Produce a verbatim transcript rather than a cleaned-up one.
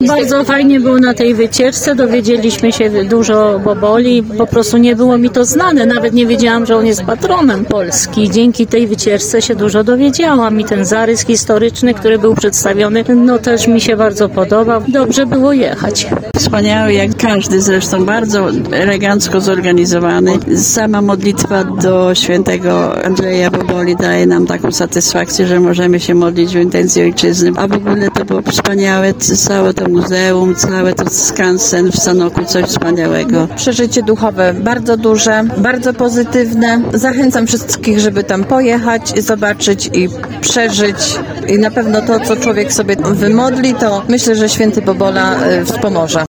Bardzo fajnie było na tej wycieczce, dowiedzieliśmy się dużo o Boboli, po prostu nie było mi to znane, nawet nie wiedziałam, że on jest patronem Polski. Dzięki tej wycieczce się dużo dowiedziałam i ten zarys historyczny, który był przedstawiony, no też mi się bardzo podobał. Dobrze było jechać. Wspaniały, jak każdy zresztą, bardzo elegancko zorganizowany. Sama modlitwa do świętego Andrzeja Boboli daje nam taką satysfakcję, że możemy się modlić w intencji ojczyzny. A w ogóle to było wspaniałe, całe to muzeum, całe to skansen w Sanoku, coś wspaniałego. Przeżycie duchowe bardzo duże, bardzo pozytywne. Zachęcam wszystkich, żeby tam pojechać, zobaczyć i przeżyć. I na pewno to, co człowiek sobie wymodli, to myślę, że święty Bobola wspomoże.